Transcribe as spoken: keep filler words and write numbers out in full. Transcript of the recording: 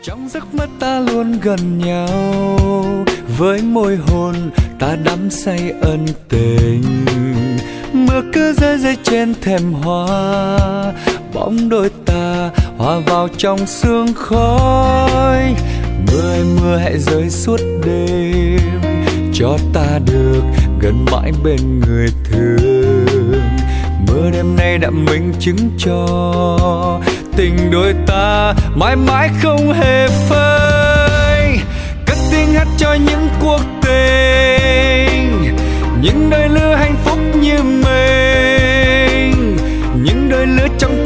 Trong giấc mơ ta luôn gần nhau, với môi hôn ta đắm say ân tình. Mưa cứ rơi rơi trên thềm hoa, bóng đôi ta hòa vào trong sương khói. Mưa ơi mưa hãy rơi suốt đêm, cho ta được gần mãi bên người thương. Mưa đêm nay đã minh chứng cho tình đôi ta mãi mãi không hề phai. Cất tiếng hát cho những cuộc tình, những đôi lứa hạnh phúc như mình, những đôi lứa trong